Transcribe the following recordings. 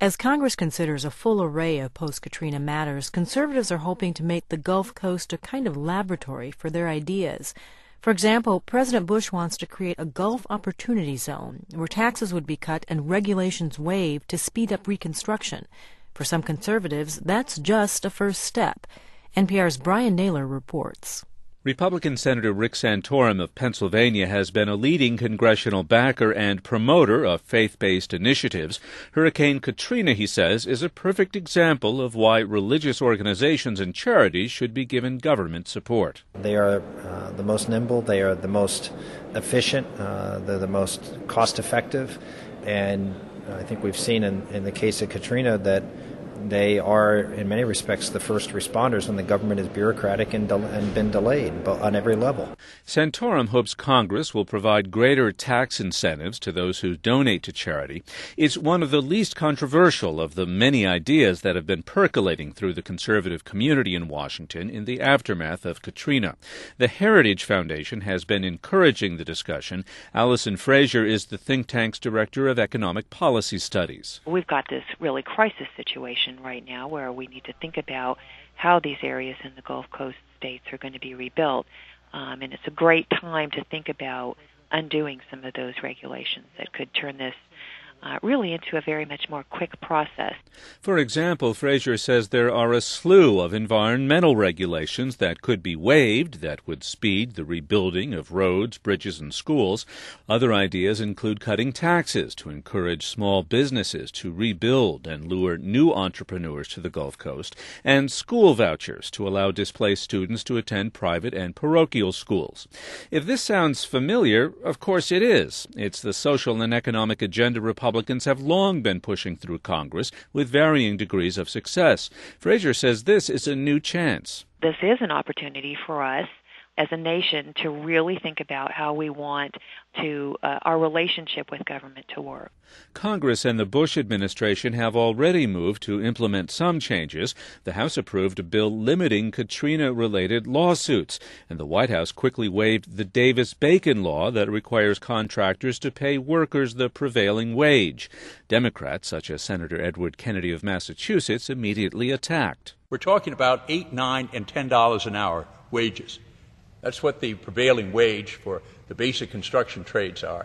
As Congress considers a full array of post-Katrina matters, conservatives are hoping to make the Gulf Coast a kind of laboratory for their ideas. For example, President Bush wants to create a Gulf Opportunity Zone where taxes would be cut and regulations waived to speed up reconstruction. For some conservatives, that's just a first step. NPR's Brian Naylor reports. Republican Senator Rick Santorum of Pennsylvania has been a leading congressional backer and promoter of faith-based initiatives. Hurricane Katrina, he says, is a perfect example of why religious organizations and charities should be given government support. They are the most nimble, they are the most efficient, they're the most cost-effective, and I think we've seen in the case of Katrina that they are, in many respects, the first responders when the government is bureaucratic and been delayed on every level. Santorum hopes Congress will provide greater tax incentives to those who donate to charity. It's one of the least controversial of the many ideas that have been percolating through the conservative community in Washington in the aftermath of Katrina. The Heritage Foundation has been encouraging the discussion. Allison Frazier is the think tank's director of economic policy studies. We've got this really crisis situation right now where we need to think about how these areas in the Gulf Coast states are going to be rebuilt. And it's a great time to think about undoing some of those regulations that could turn this really into a very much more quick process. For example, Frazier says there are a slew of environmental regulations that could be waived that would speed the rebuilding of roads, bridges, and schools. Other ideas include cutting taxes to encourage small businesses to rebuild and lure new entrepreneurs to the Gulf Coast, and school vouchers to allow displaced students to attend private and parochial schools. If this sounds familiar, of course it is. It's the social and economic agenda Republicans have long been pushing through Congress with varying degrees of success. Frazier says this is a new chance. This is an opportunity for us as a nation to really think about how we want to our relationship with government to work. Congress and the Bush administration have already moved to implement some changes. The House approved a bill limiting Katrina-related lawsuits, and the White House quickly waived the Davis-Bacon law that requires contractors to pay workers the prevailing wage. Democrats, such as Senator Edward Kennedy of Massachusetts, immediately attacked. We're talking about $8, $9, and $10 an hour wages. That's what the prevailing wage for the basic construction trades are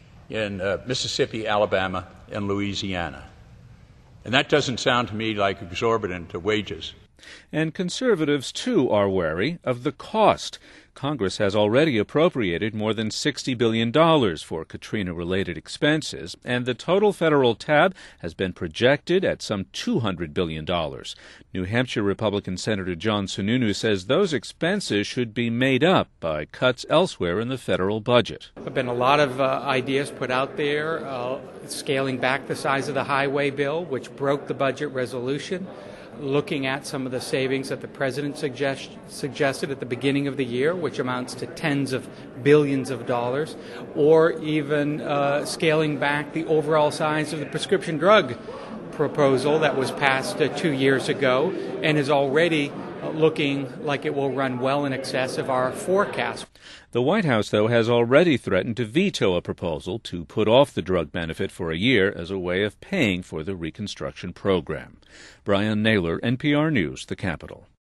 in Mississippi, Alabama, and Louisiana. And that doesn't sound to me like exorbitant wages. And conservatives, too, are wary of the cost. Congress has already appropriated more than $60 billion for Katrina-related expenses, and the total federal tab has been projected at some $200 billion. New Hampshire Republican Senator John Sununu says those expenses should be made up by cuts elsewhere in the federal budget. There have been a lot of ideas put out there, scaling back the size of the highway bill, which broke the budget resolution, looking at some of the savings that the president suggested at the beginning of the year, which amounts to tens of billions of dollars, or even scaling back the overall size of the prescription drug proposal that was passed 2 years ago and is already looking like it will run well in excess of our forecast. The White House, though, has already threatened to veto a proposal to put off the drug benefit for a year as a way of paying for the Reconstruction program. Brian Naylor, NPR News, The Capitol.